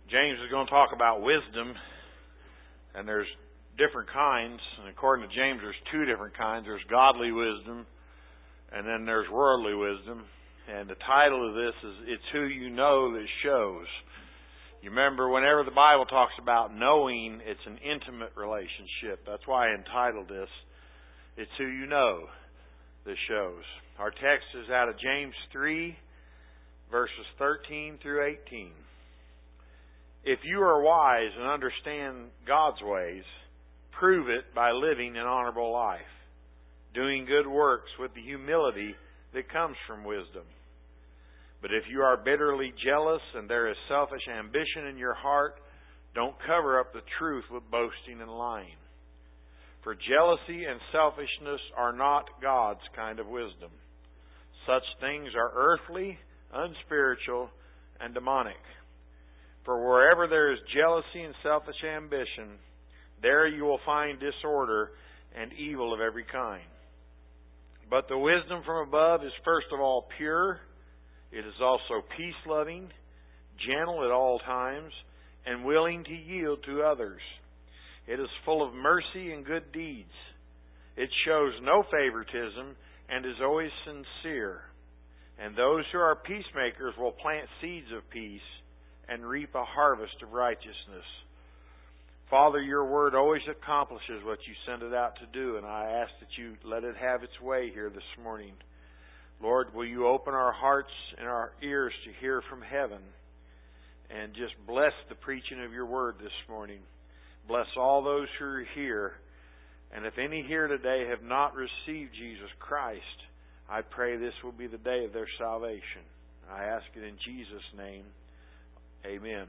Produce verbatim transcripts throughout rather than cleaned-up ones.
James is going to talk about wisdom, and there's different kinds. And according to James, there's two different kinds. There's godly wisdom, and then there's worldly wisdom. And the title of this is, It's Who You Know That Shows. You remember, whenever the Bible talks about knowing, it's an intimate relationship. That's why I entitled this, It's Who You Know That Shows. Our text is out of James three, verses thirteen through eighteen. If you are wise and understand God's ways, prove it by living an honorable life, doing good works with the humility that comes from wisdom. But if you are bitterly jealous and there is selfish ambition in your heart, don't cover up the truth with boasting and lying. For jealousy and selfishness are not God's kind of wisdom. Such things are earthly, unspiritual, and demonic. For wherever there is jealousy and selfish ambition, there you will find disorder and evil of every kind. But the wisdom from above is first of all pure. It is also peace-loving, gentle at all times, and willing to yield to others. It is full of mercy and good deeds. It shows no favoritism and is always sincere. And those who are peacemakers will plant seeds of peace and reap a harvest of righteousness. Father, your word always accomplishes what you send it out to do, and I ask that you let it have its way here this morning. Lord, will you open our hearts and our ears to hear from heaven, and just bless the preaching of your word this morning. Bless all those who are here, and if any here today have not received Jesus Christ, I pray this will be the day of their salvation. I ask it in Jesus' name. Amen.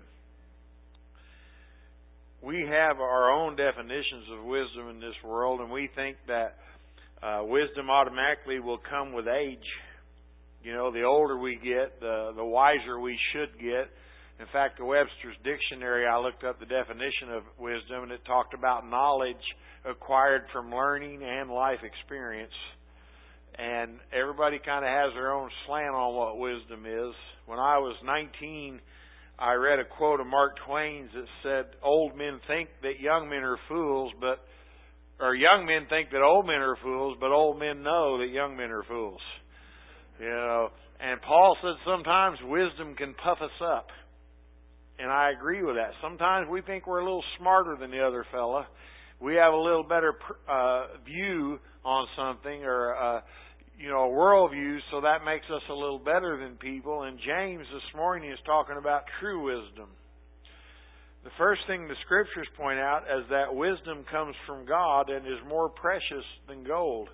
We have our own definitions of wisdom in this world, and we think that uh, wisdom automatically will come with age. You know, the older we get, the, the wiser we should get. In fact, the Webster's Dictionary, I looked up the definition of wisdom, and it talked about knowledge acquired from learning and life experience. And everybody kind of has their own slant on what wisdom is. When I was nineteen, I read a quote of Mark Twain's that said, old men think that young men are fools, but or young men think that old men are fools, but old men know that young men are fools. You know, and Paul said sometimes wisdom can puff us up. And I agree with that. Sometimes we think we're a little smarter than the other fella. We have a little better uh, view on something, or uh, you know, a worldview, so that makes us a little better than people. And James this morning is talking about true wisdom. The first thing the Scriptures point out is that wisdom comes from God and is more precious than gold.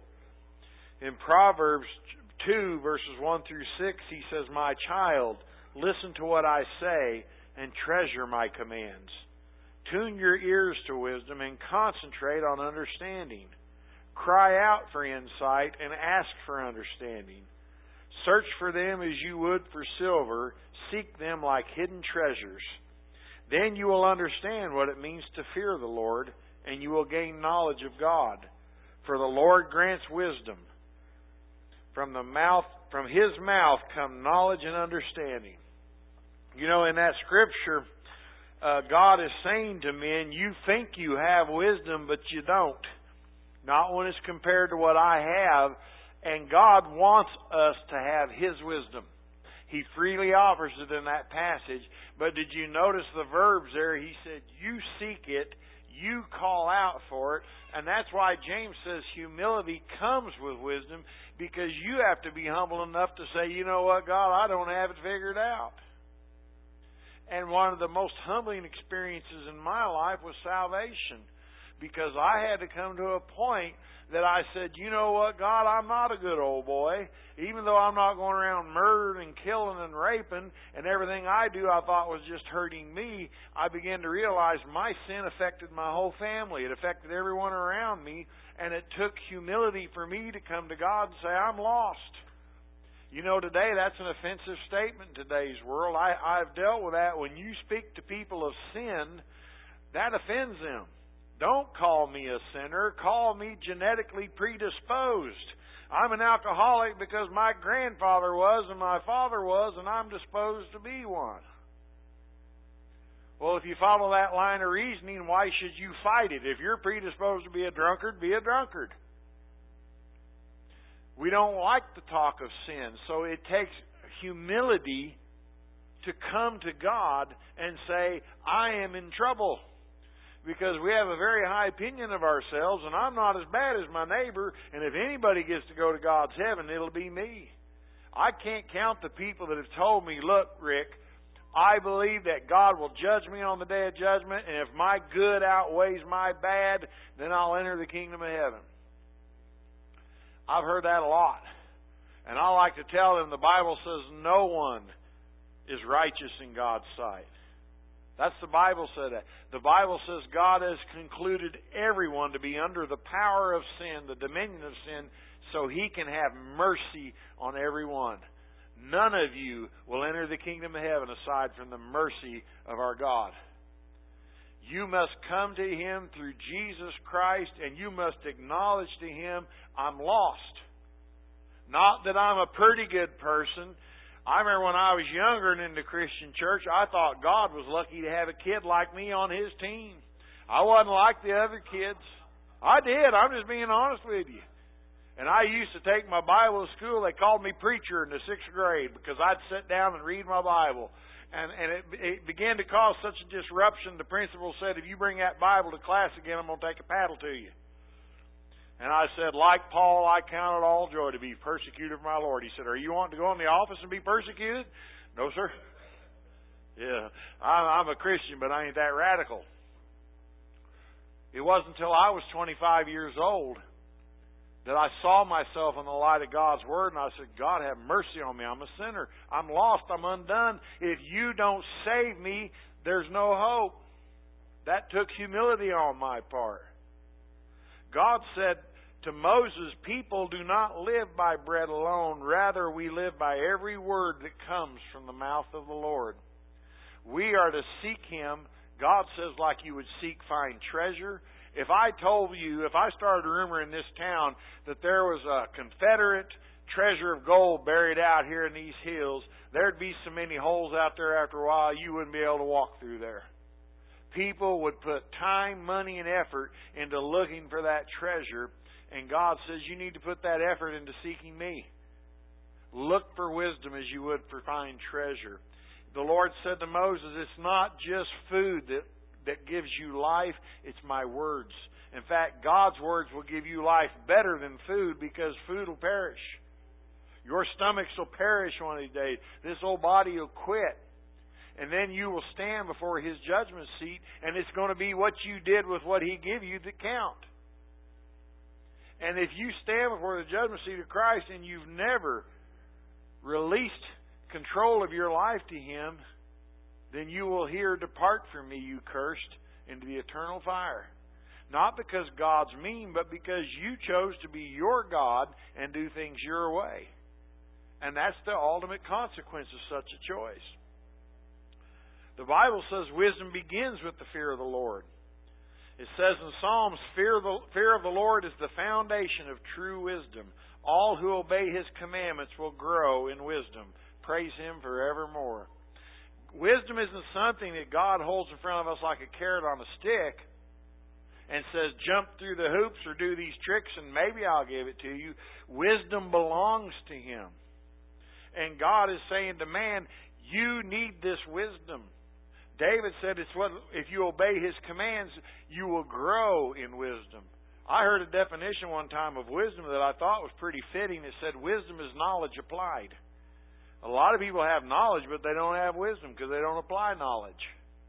In Proverbs two, verses one through six, he says, My child, listen to what I say and treasure my commands. Tune your ears to wisdom and concentrate on understanding. Cry out for insight and ask for understanding. Search for them as you would for silver. Seek them like hidden treasures. Then you will understand what it means to fear the Lord, and you will gain knowledge of God. For the Lord grants wisdom. From the mouth, from His mouth come knowledge and understanding. You know, in that scripture, uh, God is saying to men, you think you have wisdom, but you don't. Not when it's compared to what I have. And God wants us to have His wisdom. He freely offers it in that passage. But did you notice the verbs there? He said, you seek it, you call out for it. And that's why James says humility comes with wisdom, because you have to be humble enough to say, you know what, God, I don't have it figured out. And one of the most humbling experiences in my life was salvation. Because I had to come to a point that I said, you know what, God, I'm not a good old boy. Even though I'm not going around murdering and killing and raping, and everything I do I thought was just hurting me, I began to realize my sin affected my whole family. It affected everyone around me, and it took humility for me to come to God and say, I'm lost. You know, today that's an offensive statement in today's world. I, I've dealt with that. When you speak to people of sin, that offends them. Don't call me a sinner. Call me genetically predisposed. I'm an alcoholic because my grandfather was and my father was, and I'm disposed to be one. Well, if you follow that line of reasoning, why should you fight it? If you're predisposed to be a drunkard, be a drunkard. We don't like the talk of sin, so it takes humility to come to God and say, I am in trouble. Because we have a very high opinion of ourselves, and I'm not as bad as my neighbor, and if anybody gets to go to God's heaven, it'll be me. I can't count the people that have told me, look, Rick, I believe that God will judge me on the day of judgment, and if my good outweighs my bad, then I'll enter the kingdom of heaven. I've heard that a lot. And I like to tell them the Bible says no one is righteous in God's sight. That's the Bible said that. The Bible says God has concluded everyone to be under the power of sin, the dominion of sin, so He can have mercy on everyone. None of you will enter the kingdom of heaven aside from the mercy of our God. You must come to Him through Jesus Christ, and you must acknowledge to Him, I'm lost. Not that I'm a pretty good person. I remember when I was younger and in the Christian church, I thought God was lucky to have a kid like me on His team. I wasn't like the other kids. I did. I'm just being honest with you. And I used to take my Bible to school. They called me preacher in the sixth grade because I'd sit down and read my Bible. And, and it, it began to cause such a disruption. The principal said, if you bring that Bible to class again, I'm going to take a paddle to you. And I said, like Paul, I count it all joy to be persecuted for my Lord. He said, are you wanting to go in the office and be persecuted? No, sir. Yeah, I'm, I'm a Christian, but I ain't that radical. It wasn't until I was twenty-five years old that I saw myself in the light of God's Word, and I said, God, have mercy on me. I'm a sinner. I'm lost. I'm undone. If you don't save me, there's no hope. That took humility on my part. God said to Moses, people do not live by bread alone. Rather, we live by every word that comes from the mouth of the Lord. We are to seek Him, God says, like you would seek fine treasure. If I told you, if I started a rumor in this town that there was a Confederate treasure of gold buried out here in these hills, there'd be so many holes out there after a while you wouldn't be able to walk through there. People would put time, money, and effort into looking for that treasure, and God says you need to put that effort into seeking me. Look for wisdom as you would for fine treasure. The Lord said to Moses, it's not just food that that gives you life, it's my words. In fact, God's words will give you life better than food because food will perish. Your stomachs will perish one of these days. This old body will quit. And then you will stand before His judgment seat, and it's going to be what you did with what He gave you that count. And if you stand before the judgment seat of Christ and you've never released control of your life to Him, then you will hear, depart from me, you cursed, into the eternal fire. Not because God's mean, but because you chose to be your God and do things your way. And that's the ultimate consequence of such a choice. The Bible says wisdom begins with the fear of the Lord. It says in Psalms, fear of the, fear of the Lord is the foundation of true wisdom. All who obey His commandments will grow in wisdom. Praise Him forevermore. Wisdom isn't something that God holds in front of us like a carrot on a stick and says, jump through the hoops or do these tricks and maybe I'll give it to you. Wisdom belongs to Him. And God is saying to man, you need this wisdom. David said, "It's what if you obey His commands, you will grow in wisdom." I heard a definition one time of wisdom that I thought was pretty fitting. It said, wisdom is knowledge applied. A lot of people have knowledge, but they don't have wisdom because they don't apply knowledge.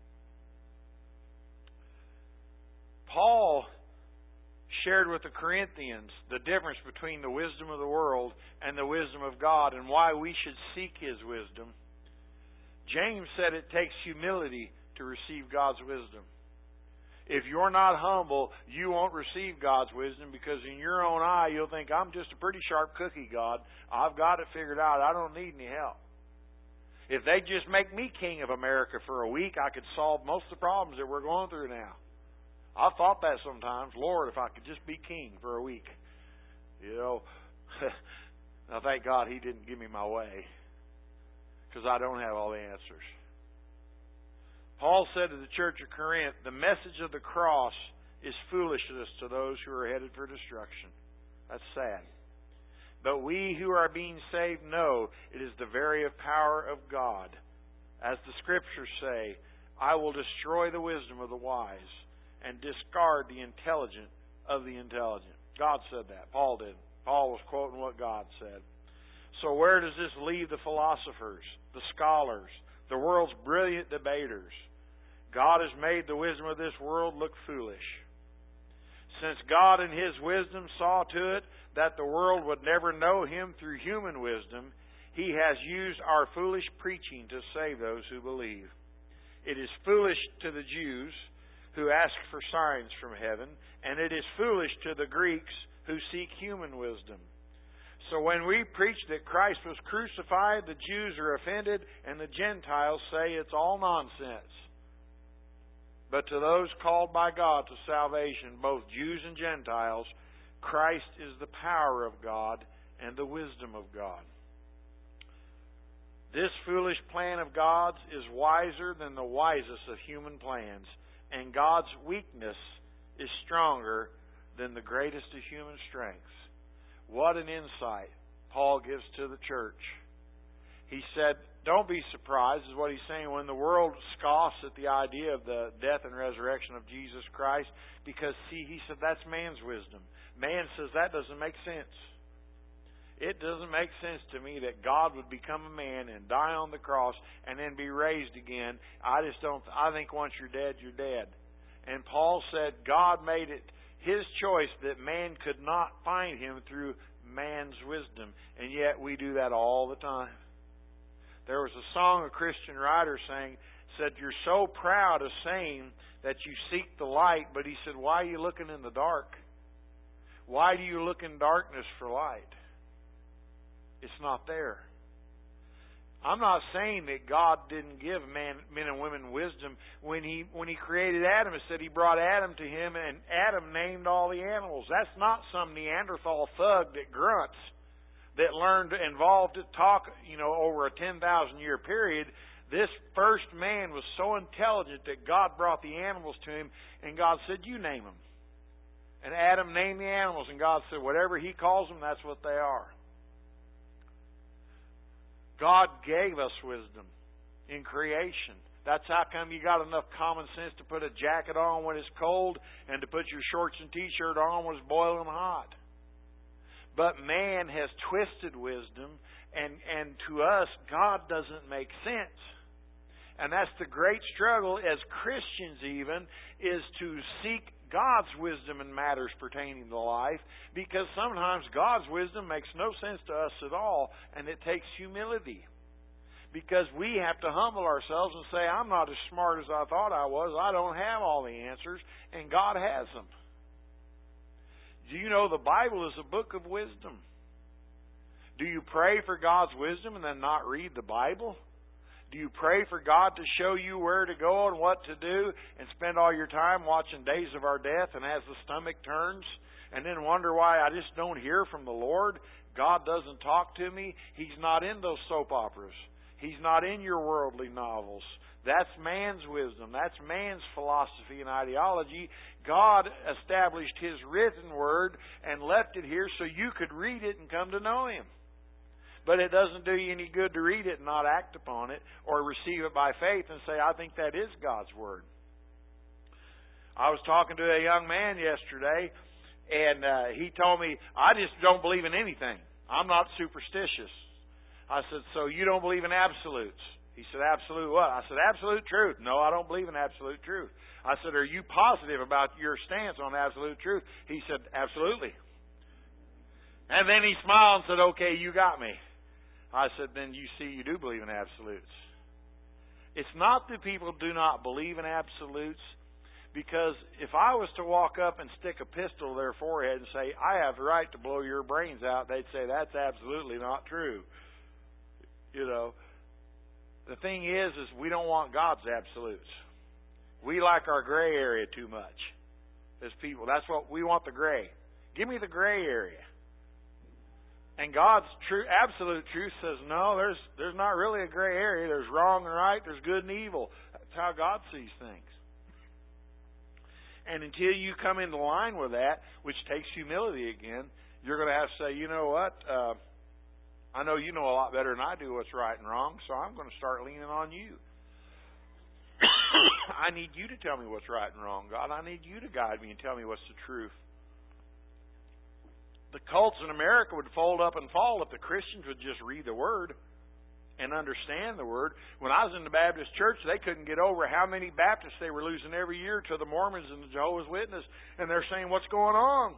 Paul shared with the Corinthians the difference between the wisdom of the world and the wisdom of God and why we should seek His wisdom. James said it takes humility to receive God's wisdom. If you're not humble, you won't receive God's wisdom because in your own eye you'll think, I'm just a pretty sharp cookie, God. I've got it figured out. I don't need any help. If they just make me king of America for a week, I could solve most of the problems that we're going through now. I've thought that sometimes. Lord, if I could just be king for a week. You know, I thank God He didn't give me my way because I don't have all the answers. Paul said to the church of Corinth, the message of the cross is foolishness to those who are headed for destruction. That's sad. But we who are being saved know it is the very power of God. As the Scriptures say, I will destroy the wisdom of the wise and discard the intelligent of the intelligent. God said that. Paul did. Paul was quoting what God said. So where does this leave the philosophers, the scholars, the world's brilliant debaters? God has made the wisdom of this world look foolish. Since God in His wisdom saw to it that the world would never know Him through human wisdom, He has used our foolish preaching to save those who believe. It is foolish to the Jews who ask for signs from heaven, and it is foolish to the Greeks who seek human wisdom. So when we preach that Christ was crucified, the Jews are offended, and the Gentiles say it's all nonsense. But to those called by God to salvation, both Jews and Gentiles, Christ is the power of God and the wisdom of God. This foolish plan of God's is wiser than the wisest of human plans, and God's weakness is stronger than the greatest of human strengths. What an insight Paul gives to the church. He said, don't be surprised, is what he's saying, when the world scoffs at the idea of the death and resurrection of Jesus Christ, because, see, he said that's man's wisdom. Man says that doesn't make sense. It doesn't make sense to me that God would become a man and die on the cross and then be raised again. I just don't, I think once you're dead, you're dead. And Paul said God made it His choice that man could not find Him through man's wisdom. And yet we do that all the time. There was a song a Christian writer sang, said, you're so proud of saying that you seek the light, but he said, why are you looking in the dark? Why do you look in darkness for light? It's not there. I'm not saying that God didn't give man, men and women wisdom. When He when He created Adam, it said He brought Adam to Him, and Adam named all the animals. That's not some Neanderthal thug that grunts, that learned, involved to talk, you know, over a ten thousand year period. This first man was so intelligent that God brought the animals to him, and God said, you name them. And Adam named the animals, and God said, whatever He calls them, that's what they are. God gave us wisdom in creation. That's how come you got enough common sense to put a jacket on when it's cold and to put your shorts and t-shirt on when it's boiling hot. But man has twisted wisdom, and, and to us, God doesn't make sense. And that's the great struggle as Christians even, is to seek God's wisdom in matters pertaining to life, because sometimes God's wisdom makes no sense to us at all, and it takes humility. Because we have to humble ourselves and say, I'm not as smart as I thought I was. I don't have all the answers, and God has them. Do you know the Bible is a book of wisdom? Do you pray for God's wisdom and then not read the Bible? Do you pray for God to show you where to go and what to do, and spend all your time watching Days of Our Death and as the stomach turns, and then wonder why I just don't hear from the Lord? God doesn't talk to me. He's not in those soap operas. He's not in your worldly novels. That's man's wisdom. That's man's philosophy and ideology. God established His written word and left it here so you could read it and come to know Him. But it doesn't do you any good to read it and not act upon it, or receive it by faith and say, I think that is God's word. I was talking to a young man yesterday, and uh, he told me, I just don't believe in anything. I'm not superstitious. I said, so you don't believe in absolutes? He said, absolute what? I said, absolute truth. No, I don't believe in absolute truth. I said, are you positive about your stance on absolute truth? He said, absolutely. And then he smiled and said, okay, you got me. I said, then you see you do believe in absolutes. It's not that people do not believe in absolutes, because if I was to walk up and stick a pistol to their forehead and say, I have the right to blow your brains out, they'd say, that's absolutely not true. You know, the thing is, is we don't want God's absolutes. We like our gray area too much as people. That's what we want, the gray. Give me the gray area. And God's true, absolute truth says, no, there's there's not really a gray area. There's wrong and right. There's good and evil. It's how God sees things. And until you come into line with that, which takes humility again, you're going to have to say, you know what? Uh, I know you know a lot better than I do what's right and wrong, so I'm going to start leaning on you. I need you to tell me what's right and wrong, God. I need you to guide me and tell me what's the truth. The cults in America would fold up and fall if the Christians would just read the Word and understand the Word. When I was in the Baptist church, they couldn't get over how many Baptists they were losing every year to the Mormons and the Jehovah's Witnesses, and they're saying, what's going on?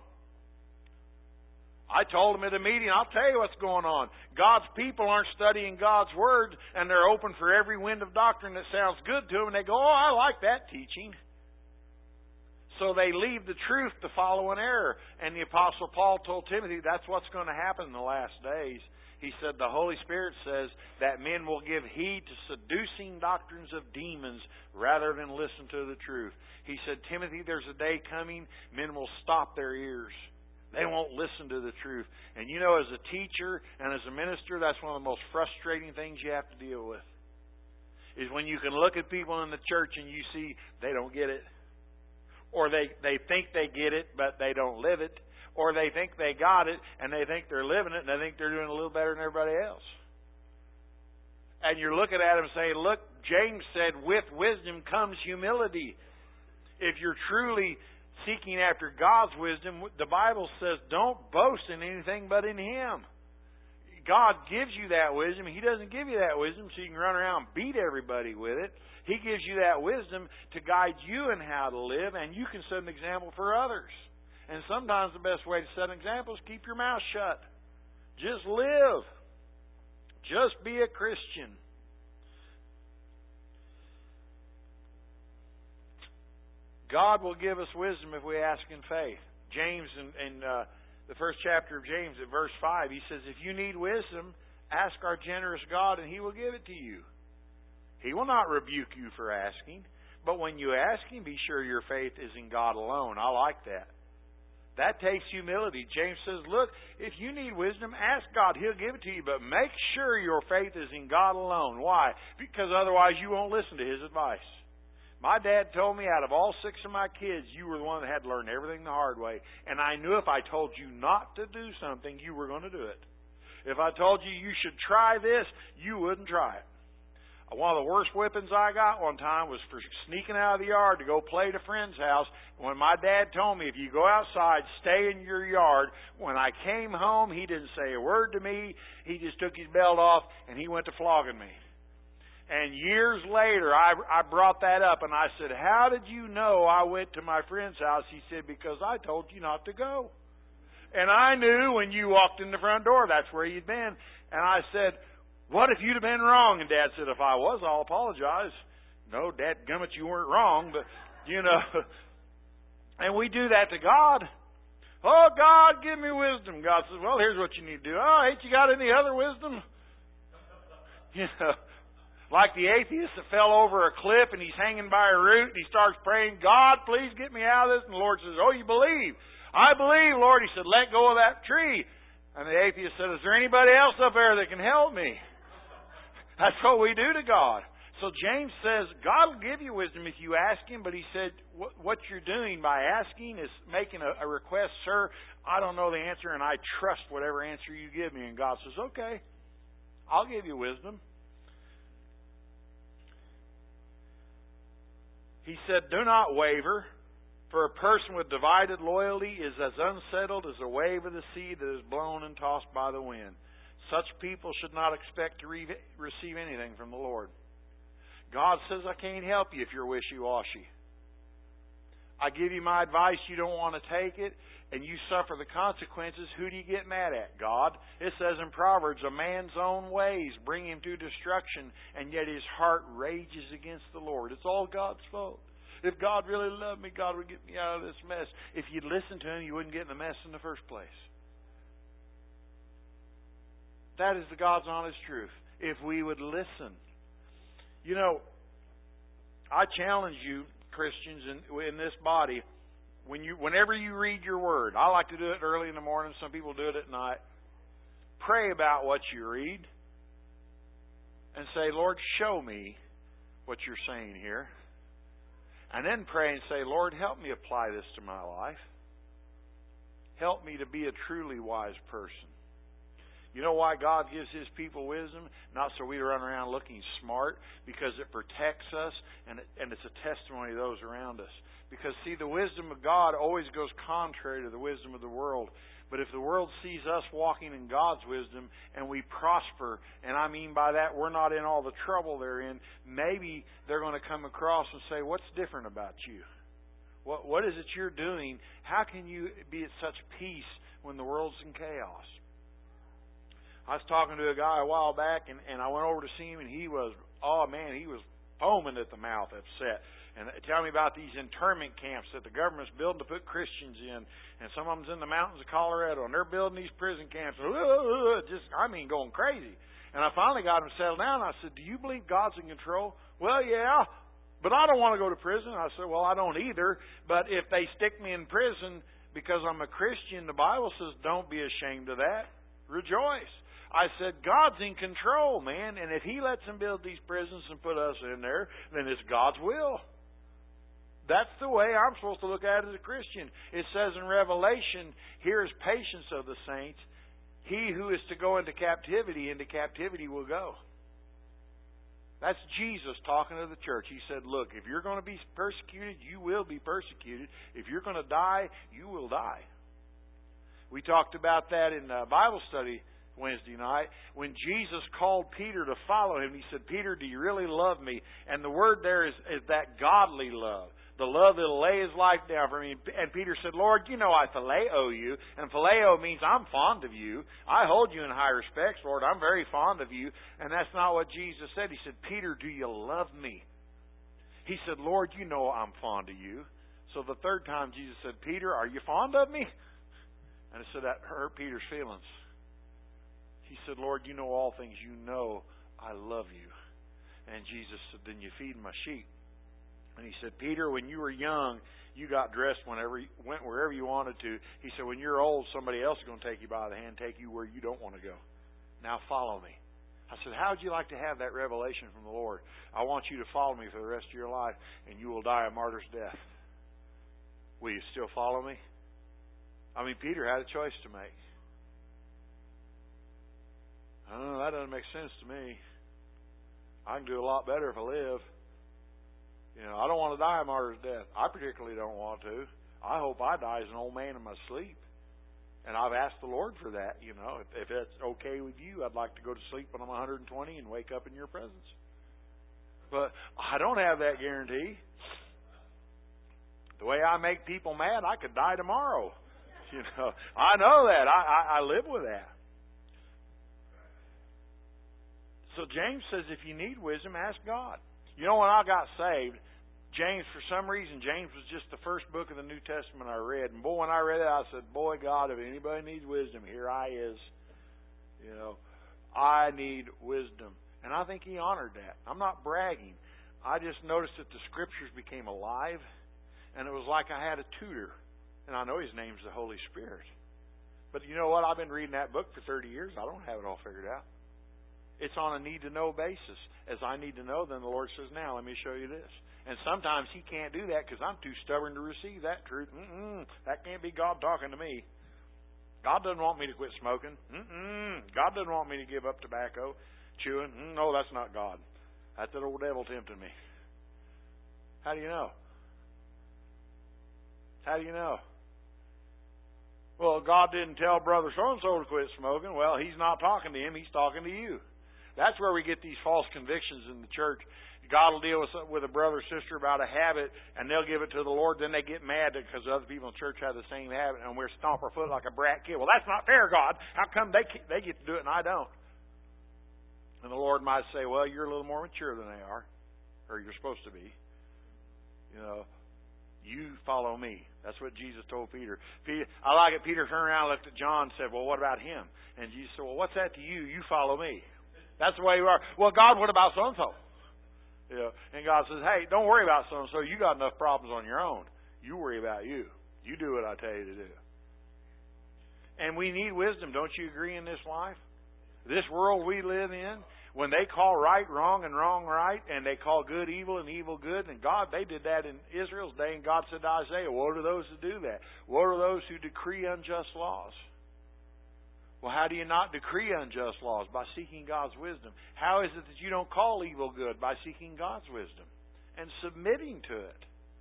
I told them at a meeting, I'll tell you what's going on. God's people aren't studying God's Word, and they're open for every wind of doctrine that sounds good to them, and they go, oh, I like that teaching. So they leave the truth to follow an error. And the Apostle Paul told Timothy that's what's going to happen in the last days. He said the Holy Spirit says that men will give heed to seducing doctrines of demons rather than listen to the truth. He said, Timothy, there's a day coming, men will stop their ears. They won't listen to the truth. And you know, as a teacher and as a minister, that's one of the most frustrating things you have to deal with. Is when you can look at people in the church and you see they don't get it. Or they, they think they get it, but they don't live it. Or they think they got it, and they think they're living it, and they think they're doing a little better than everybody else. And you're looking at them saying, look, James said, with wisdom comes humility. If you're truly seeking after God's wisdom, the Bible says don't boast in anything but in Him. God gives you that wisdom. He doesn't give you that wisdom so you can run around and beat everybody with it. He gives you that wisdom to guide you in how to live, and you can set an example for others. And sometimes the best way to set an example is keep your mouth shut. Just live. Just be a Christian. God will give us wisdom if we ask in faith. James, in, in uh, the first chapter of James, at verse five, he says, if you need wisdom, ask our generous God, and He will give it to you. He will not rebuke you for asking, but when you ask Him, be sure your faith is in God alone. I like that. That takes humility. James says, look, if you need wisdom, ask God. He'll give it to you, but make sure your faith is in God alone. Why? Because otherwise you won't listen to His advice. My dad told me out of all six of my kids, you were the one that had to learn everything the hard way. And I knew if I told you not to do something, you were going to do it. If I told you you should try this, you wouldn't try it. One of the worst whippings I got one time was for sneaking out of the yard to go play at a friend's house. When my dad told me, if you go outside, stay in your yard. When I came home, he didn't say a word to me. He just took his belt off and he went to flogging me. And years later, I, I brought that up and I said, how did you know I went to my friend's house? He said, because I told you not to go. And I knew when you walked in the front door, that's where you'd been. And I said, what if you'd have been wrong? And Dad said, if I was, I'll apologize. No, dadgummit, you weren't wrong, but, you know. And we do that to God. Oh, God, give me wisdom. God says, well, here's what you need to do. Oh, ain't you got any other wisdom? You know, like the atheist that fell over a cliff and he's hanging by a root and he starts praying, God, please get me out of this. And the Lord says, oh, you believe? I believe, Lord. He said, let go of that tree. And the atheist said, is there anybody else up there that can help me? That's what we do to God. So James says, God will give you wisdom if you ask Him, but he said, what you're doing by asking is making a, a request. Sir, I don't know the answer, and I trust whatever answer you give me. And God says, okay, I'll give you wisdom. He said, do not waver, for a person with divided loyalty is as unsettled as a wave of the sea that is blown and tossed by the wind. Such people should not expect to re- receive anything from the Lord. God says, I can't help you if you're wishy-washy. I give you my advice, you don't want to take it, and you suffer the consequences. Who do you get mad at? God. It says in Proverbs, a man's own ways bring him to destruction, and yet his heart rages against the Lord. It's all God's fault. If God really loved me, God would get me out of this mess. If you'd listen to Him, you wouldn't get in the mess in the first place. That is the God's honest truth. If we would listen. You know, I challenge you, Christians, in, in this body, when you, whenever you read your Word, I like to do it early in the morning, some people do it at night. Pray about what you read and say, Lord, show me what you're saying here. And then pray and say, Lord, help me apply this to my life. Help me to be a truly wise person. You know why God gives His people wisdom? Not so we run around looking smart, because it protects us and it, and it's a testimony to those around us. Because, see, the wisdom of God always goes contrary to the wisdom of the world. But if the world sees us walking in God's wisdom and we prosper, and I mean by that we're not in all the trouble they're in, maybe they're going to come across and say, what's different about you? What What is it you're doing? How can you be at such peace when the world's in chaos? I was talking to a guy a while back, and, and I went over to see him, and he was, oh man, he was foaming at the mouth, upset. And tell me about these internment camps that the government's building to put Christians in. And some of them's in the mountains of Colorado, and they're building these prison camps. Just, I mean, going crazy. And I finally got him settled down. I said, do you believe God's in control? Well, yeah, but I don't want to go to prison. I said, well, I don't either. But if they stick me in prison because I'm a Christian, the Bible says don't be ashamed of that. Rejoice. I said, God's in control, man. And if He lets them build these prisons and put us in there, then it's God's will. That's the way I'm supposed to look at it as a Christian. It says in Revelation, here is patience of the saints. He who is to go into captivity, into captivity will go. That's Jesus talking to the church. He said, look, if you're going to be persecuted, you will be persecuted. If you're going to die, you will die. We talked about that in the Bible study Wednesday night when Jesus called Peter to follow Him. He said, Peter, do you really love me? And the word there is, is that godly love. The love that'll lay His life down for me. And Peter said, Lord, you know I phileo you. And phileo means I'm fond of you. I hold you in high respect, Lord. I'm very fond of you. And that's not what Jesus said. He said, Peter, do you love me? He said, Lord, you know I'm fond of you. So the third time Jesus said, Peter, are you fond of me? And I said, that hurt Peter's feelings. He said, Lord, you know all things. You know I love you. And Jesus said, then you feed my sheep. And He said, Peter, when you were young, you got dressed whenever you went wherever you wanted to. He said, when you're old, somebody else is going to take you by the hand, take you where you don't want to go. Now follow me. I said, how would you like to have that revelation from the Lord? I want you to follow me for the rest of your life, and you will die a martyr's death. Will you still follow me? I mean, Peter had a choice to make. I don't know, that doesn't make sense to me. I can do a lot better if I live. You know, I don't want to die a martyr's death. I particularly don't want to. I hope I die as an old man in my sleep. And I've asked the Lord for that, you know. If, if it's okay with you, I'd like to go to sleep when I'm one hundred twenty and wake up in your presence. But I don't have that guarantee. The way I make people mad, I could die tomorrow. You know, I know that. I, I, I live with that. So James says if you need wisdom, ask God. You know, when I got saved, James, for some reason, James was just the first book of the New Testament I read. And boy, when I read it, I said, boy, God, if anybody needs wisdom, here I is. You know, I need wisdom. And I think He honored that. I'm not bragging. I just noticed that the Scriptures became alive. And it was like I had a tutor. And I know His name's the Holy Spirit. But you know what? I've been reading that book for thirty years. I don't have it all figured out. It's on a need-to-know basis. As I need to know, then the Lord says, now, let me show you this. And sometimes He can't do that because I'm too stubborn to receive that truth. Mm-mm, that can't be God talking to me. God doesn't want me to quit smoking. Mm-mm, God doesn't want me to give up tobacco, chewing. Mm, no, that's not God. That's that old devil tempting me. How do you know? How do you know? Well, God didn't tell brother so-and-so to quit smoking. Well, He's not talking to him. He's talking to you. That's where we get these false convictions in the church. God will deal with with a brother or sister about a habit, and they'll give it to the Lord. Then they get mad because other people in the church have the same habit, and we're stomp our foot like a brat kid. Well, that's not fair, God. How come they they get to do it and I don't? And the Lord might say, well, you're a little more mature than they are, or you're supposed to be. You know, you follow me. That's what Jesus told Peter. Peter. I like it. Peter turned around, looked at John, and said, well, what about him? And Jesus said, well, what's that to you? You follow me. That's the way you are. Well, God, what about so-and-so? You know, and God says, hey, don't worry about so-and-so. You got enough problems on your own. You worry about you. You do what I tell you to do. And we need wisdom. Don't you agree in this life? This world we live in, When they call right wrong and wrong right, and they call good evil and evil good, and God, they did that in Israel's day, and God said to Isaiah, woe to those who do that. Woe to those who decree unjust laws. Well, how do you not decree unjust laws? By seeking God's wisdom. How is it that you don't call evil good? By seeking God's wisdom and submitting to it.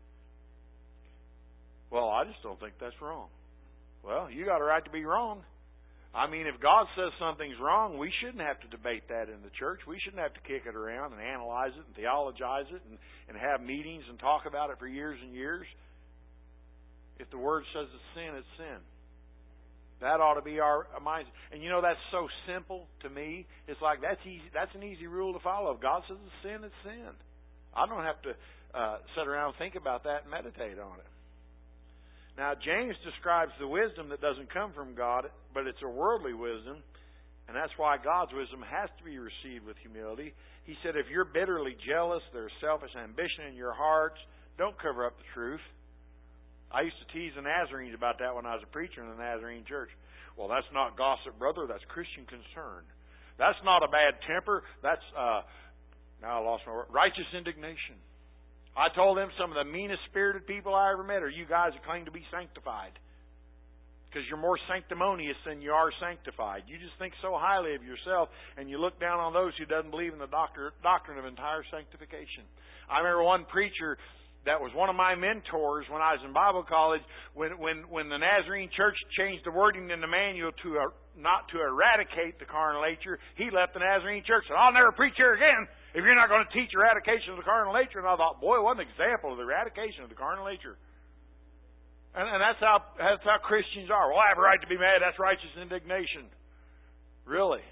Well, I just don't think that's wrong. Well, you got a right to be wrong. I mean, if God says something's wrong, we shouldn't have to debate that in the church. We shouldn't have to kick it around and analyze it and theologize it and, and have meetings and talk about it for years and years. If the Word says it's sin, it's sin. That ought to be our minds. And you know, that's so simple to me. It's like that's easy. That's an easy rule to follow. If God says it's sin, it's sin. I don't have to uh, sit around and think about that and meditate on it. Now, James describes the wisdom that doesn't come from God, but it's a worldly wisdom, and that's why God's wisdom has to be received with humility. He said, if you're bitterly jealous, there's selfish ambition in your hearts, don't cover up the truth. I used to tease the Nazarenes about that when I was a preacher in the Nazarene church. Well, that's not gossip, brother. That's Christian concern. That's not a bad temper. That's, uh, now I lost my word, righteous indignation. I told them some of the meanest spirited people I ever met are you guys that claim to be sanctified. Because you're more sanctimonious than you are sanctified. You just think so highly of yourself, and you look down on those who doesn't believe in the doctor, doctrine of entire sanctification. I remember one preacher that was one of my mentors when I was in Bible college, when when when the Nazarene Church changed the wording in the manual to uh, not to eradicate the carnal nature, he left the Nazarene Church and said, I'll never preach here again if you're not going to teach eradication of the carnal nature. And I thought, boy, what an example of the eradication of the carnal nature. And, and that's how that's how Christians are. Well, I have a right to be mad. That's righteous indignation. Really?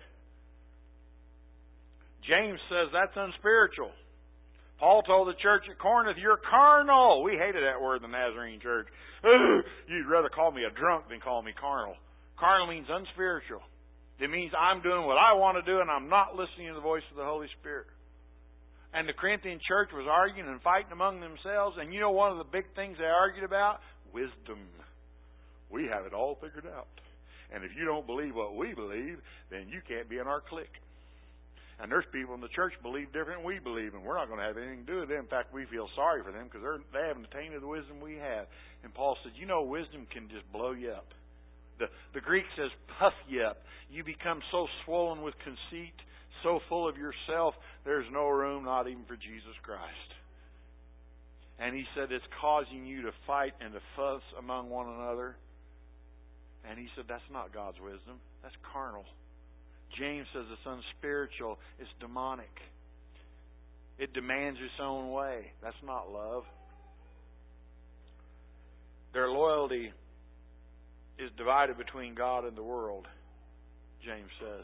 James says that's unspiritual. Paul told the church at Corinth, you're carnal. We hated that word in the Nazarene church. Ugh, you'd rather call me a drunk than call me carnal. Carnal means unspiritual. It means I'm doing what I want to do and I'm not listening to the voice of the Holy Spirit. And the Corinthian church was arguing and fighting among themselves. And you know one of the big things they argued about? Wisdom. We have it all figured out. And if you don't believe what we believe, then you can't be in our clique. And there's people in the church believe different than we believe, and we're not going to have anything to do with them. In fact, we feel sorry for them because they haven't attained the wisdom we have. And Paul said, you know, wisdom can just blow you up. The, the Greek says, puff you up. You become so swollen with conceit, so full of yourself, there's no room, not even for Jesus Christ. And he said, it's causing you to fight and to fuss among one another. And he said, that's not God's wisdom. That's carnal. James says it's unspiritual. It's demonic. It demands its own way. That's not love. Their loyalty is divided between God and the world, James says.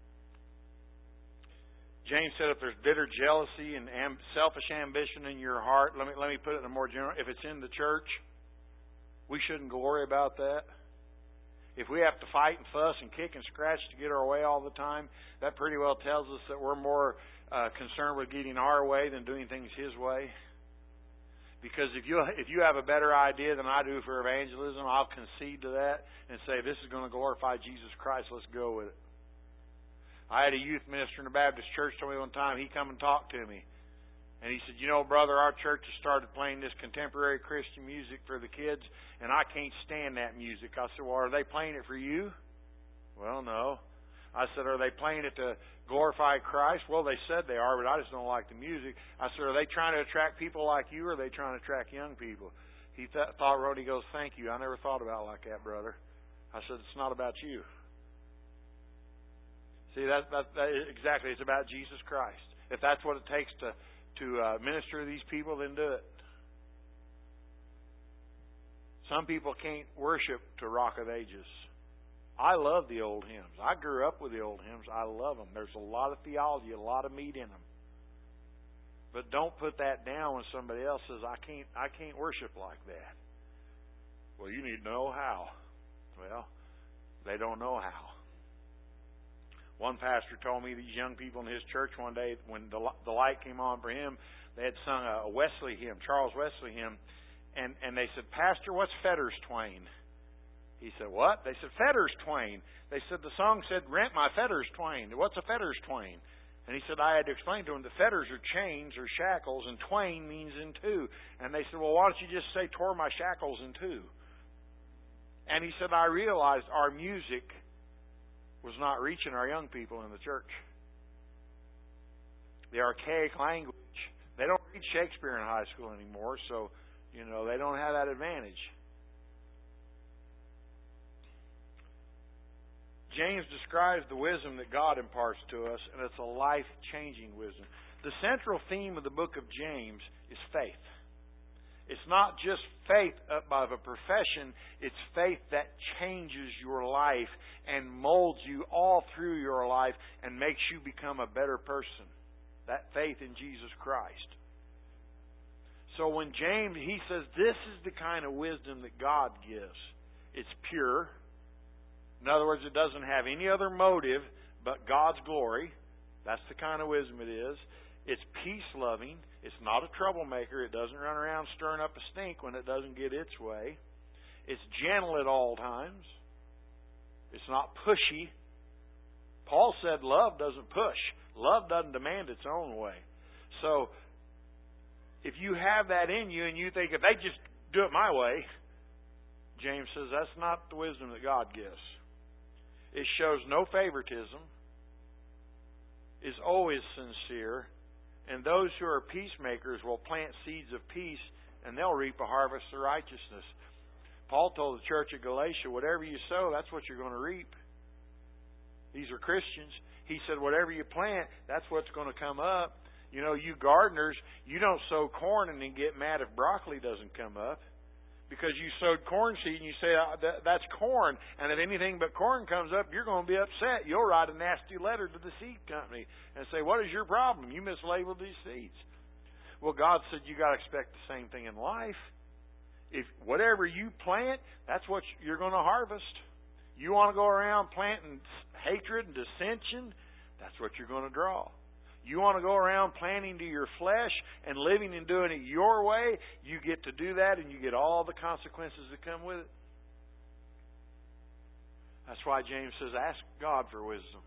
James said if there's bitter jealousy and amb- selfish ambition in your heart, let me let me put it in a more general, if it's in the church, we shouldn't glory about that. If we have to fight and fuss and kick and scratch to get our way all the time, that pretty well tells us that we're more uh, concerned with getting our way than doing things His way. Because if you if you have a better idea than I do for evangelism, I'll concede to that and say, this is going to glorify Jesus Christ, let's go with it. I had a youth minister in a Baptist church tell me one time, he come and talked to me. And he said, you know, brother, our church has started playing this contemporary Christian music for the kids, and I can't stand that music. I said, well, are they playing it for you? Well, no. I said, are they playing it to glorify Christ? Well, they said they are, but I just don't like the music. I said, are they trying to attract people like you, or are they trying to attract young people? He th- thought, Rody goes, thank you. I never thought about it like that, brother. I said, it's not about you. See, that, that, that exactly, it's about Jesus Christ. If that's what it takes to to uh, minister to these people, then do it. Some people can't worship to Rock of Ages. I love the old hymns. I grew up with the old hymns. I love them. There's a lot of theology, a lot of meat in them. But don't put that down when somebody else says, I can't I can't worship like that. Well, you need to know how. Well, they don't know how. One pastor told me these young people in his church one day, when the, the light came on for him, they had sung a Wesley hymn, Charles Wesley hymn, and, and they said, Pastor, what's Fetters Twain? He said, what? They said, Fetters Twain. They said, the song said, rent my fetters twain. What's a fetters twain? And he said, I had to explain to him the fetters are chains or shackles, and twain means in two. And they said, well, why don't you just say tore my shackles in two? And he said, I realized our music was not reaching our young people in the church. The archaic language. They don't read Shakespeare in high school anymore, so, you know, they don't have that advantage. James describes the wisdom that God imparts to us, and it's a life-changing wisdom. The central theme of the book of James is faith. It's not just faith of a profession, it's faith that changes your life and molds you all through your life and makes you become a better person. That faith in Jesus Christ. So when James, he says, this is the kind of wisdom that God gives. It's pure. In other words, it doesn't have any other motive but God's glory. That's the kind of wisdom it is. It's peace-loving. It's not a troublemaker. It doesn't run around stirring up a stink when it doesn't get its way. It's gentle at all times. It's not pushy. Paul said love doesn't push. Love doesn't demand its own way. So, if you have that in you and you think, if they just do it my way, James says that's not the wisdom that God gives. It shows no favoritism, is always sincere, and those who are peacemakers will plant seeds of peace and they'll reap a harvest of righteousness. Paul told the church of Galatia, whatever you sow, that's what you're going to reap. These are Christians. He said, whatever you plant, that's what's going to come up. You know, you gardeners, you don't sow corn and then get mad if broccoli doesn't come up. Because you sowed corn seed and you say, that's corn. And if anything but corn comes up, you're going to be upset. You'll write a nasty letter to the seed company and say, what is your problem? You mislabeled these seeds. Well, God said you got to expect the same thing in life. If whatever you plant, that's what you're going to harvest. You want to go around planting hatred and dissension, that's what you're going to draw. You want to go around planting to your flesh and living and doing it your way, you get to do that and you get all the consequences that come with it. That's why James says, ask God for wisdom.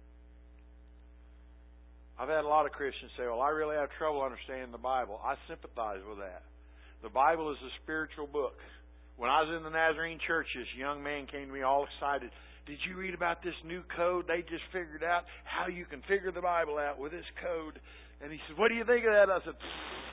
I've had a lot of Christians say, well, I really have trouble understanding the Bible. I sympathize with that. The Bible is a spiritual book. When I was in the Nazarene church, this young man came to me all excited. Did you read about this new code? They just figured out how you can figure the Bible out with this code. And he said, what do you think of that? I said, Pfft.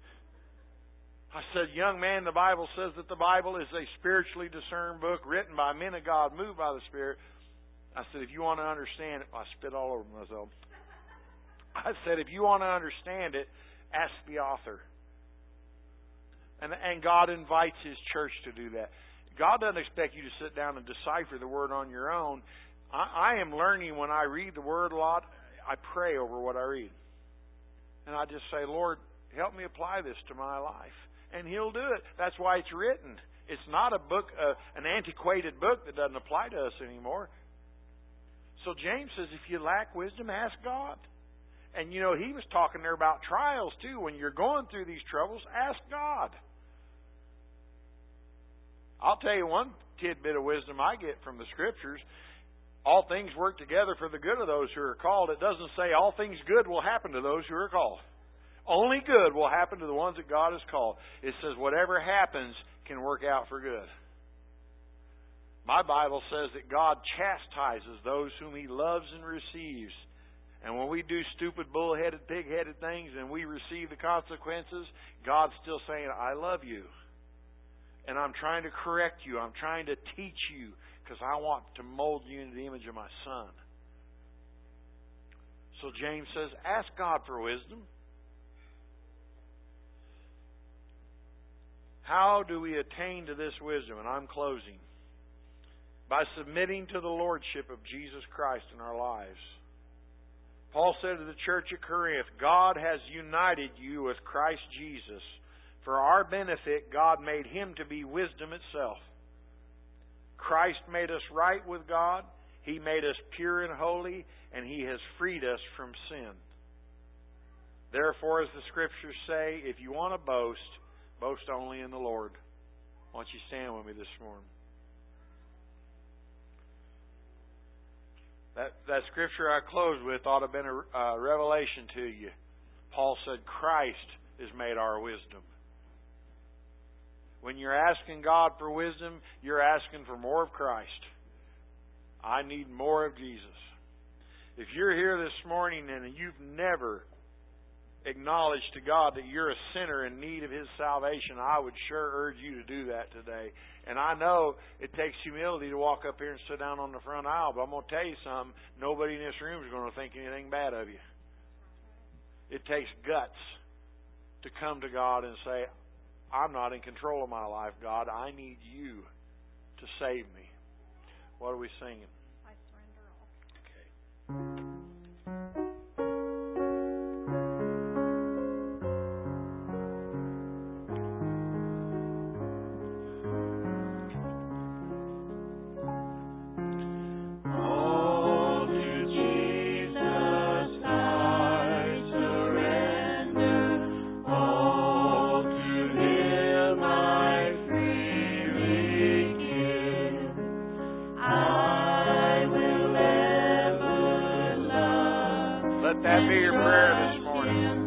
I said, young man, the Bible says that the Bible is a spiritually discerned book written by men of God, moved by the Spirit. I said, if you want to understand it, I spit all over myself. I said, if you want to understand it, ask the author. And, and God invites His church to do that. God doesn't expect you to sit down and decipher the Word on your own. I, I am learning when I read the Word a lot, I pray over what I read. And I just say, Lord, help me apply this to my life. And He'll do it. That's why it's written. It's not a book, uh, an antiquated book that doesn't apply to us anymore. So James says, if you lack wisdom, ask God. And you know, he was talking there about trials too. When you're going through these troubles, ask God. I'll tell you one tidbit of wisdom I get from the Scriptures. All things work together for the good of those who are called. It doesn't say all things good will happen to those who are called. Only good will happen to the ones that God has called. It says whatever happens can work out for good. My Bible says that God chastises those whom He loves and receives. And when we do stupid, bull-headed, pig-headed things and we receive the consequences, God's still saying, I love you. And I'm trying to correct you. I'm trying to teach you because I want to mold you into the image of my Son. So James says, ask God for wisdom. How do we attain to this wisdom? And I'm closing. By submitting to the Lordship of Jesus Christ in our lives. Paul said to the church at Corinth, God has united you with Christ Jesus. For our benefit, God made Him to be wisdom itself. Christ made us right with God. He made us pure and holy, and He has freed us from sin. Therefore, as the Scriptures say, if you want to boast, boast only in the Lord. Why don't you stand with me this morning? That, that scripture I closed with ought to have been a uh, revelation to you. Paul said, Christ is made our wisdom. When you're asking God for wisdom, you're asking for more of Christ. I need more of Jesus. If you're here this morning and you've never acknowledged to God that you're a sinner in need of His salvation, I would sure urge you to do that today. And I know it takes humility to walk up here and sit down on the front aisle, but I'm going to tell you something. Nobody in this room is going to think anything bad of you. It takes guts to come to God and say, I'm not in control of my life, God. I need you to save me. What are we singing? I surrender all. Okay. That be your prayer this morning.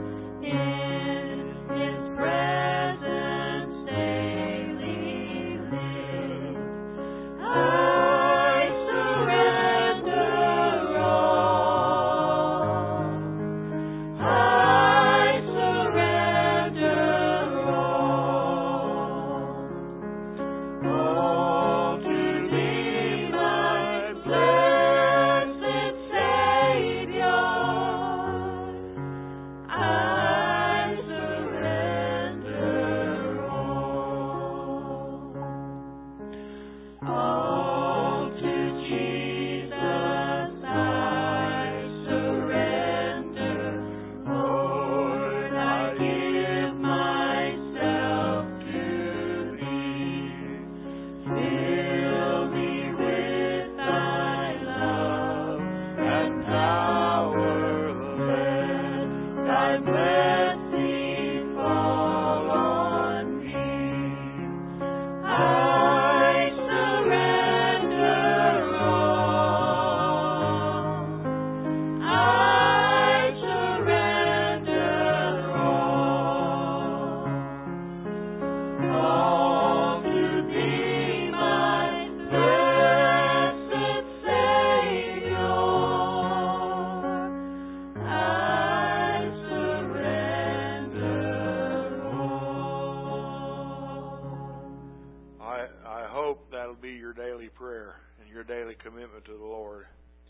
Commitment to the Lord.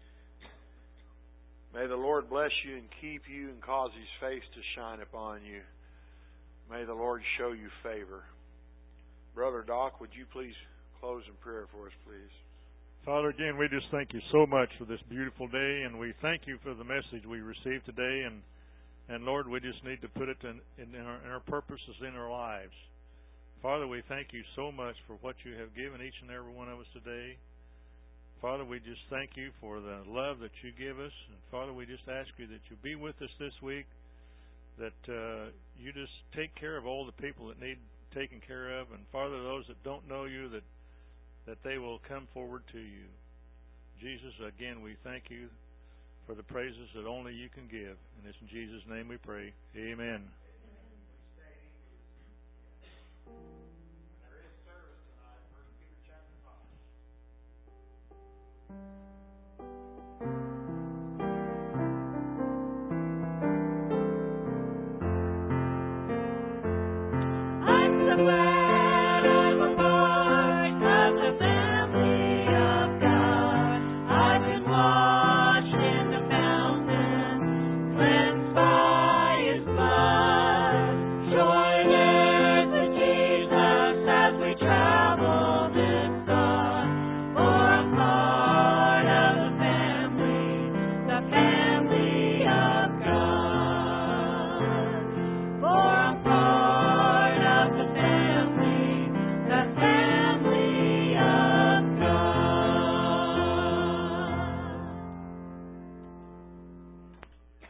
May the Lord bless you and keep you and cause His face to shine upon you. May the Lord show you favor. Brother Doc, would you please close in prayer for us, please? Father, again, we just thank you so much for this beautiful day, and we thank you for the message we received today. And, and Lord, we just need to put it in, in, our, in our purposes in our lives. Father, we thank you so much for what you have given each and every one of us today. Father, we just thank you for the love that you give us. And Father, we just ask you that you be with us this week, that uh, you just take care of all the people that need taken care of. And Father, those that don't know you, that that they will come forward to you. Jesus, again, we thank you for the praises that only you can give. And it's in Jesus' name we pray. Amen.